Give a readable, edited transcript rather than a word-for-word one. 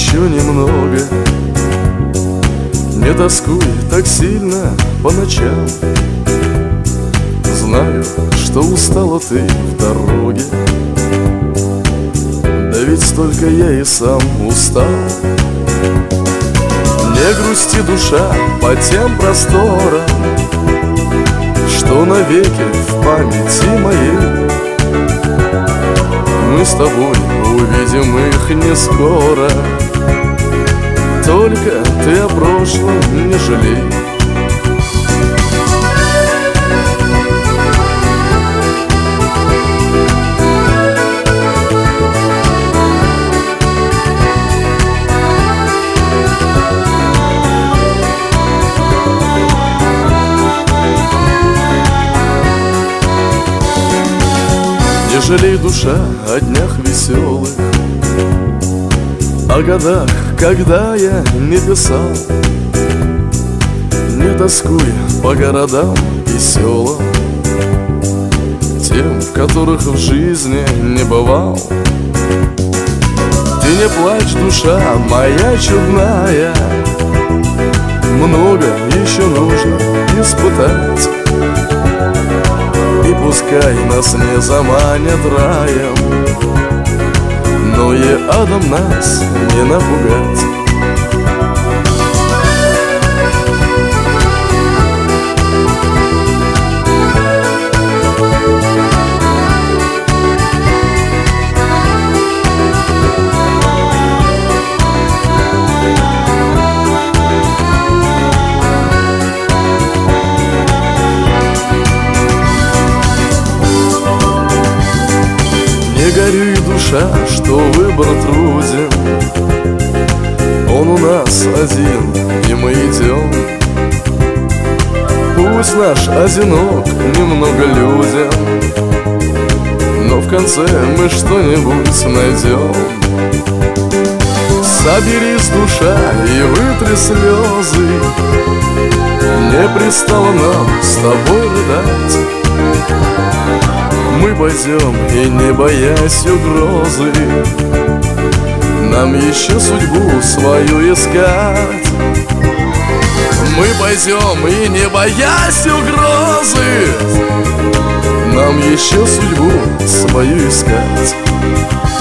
еще немного. Не тоскуй так сильно по ночам. Знаю, что устала ты в дороге. Да ведь столько я и сам устал. Не грусти, душа, по тем просторам, что навеки в памяти моей. Мы с тобой увидим их не скоро. Только ты о прошлом не жалей. Не жалей, душа, о днях веселых, о годах, когда я не писал. Не тоскуй по городам и селам, тем, в которых в жизни не бывал. Ты не плачь, душа моя чудная, много еще нужно испытать. И пускай нас не заманят раем, но и адом нас не напугать. Не горюй, душа, что выбор труден. Он у нас один, и мы идем. Пусть наш одинок немного людям, но в конце мы что-нибудь найдем. Соберись, душа, и вытри слезы. Не пристало нам с тобой рыдать. Мы пойдем, и не боясь угрозы, нам еще судьбу свою искать. Мы пойдем, и не боясь угрозы, нам еще судьбу свою искать.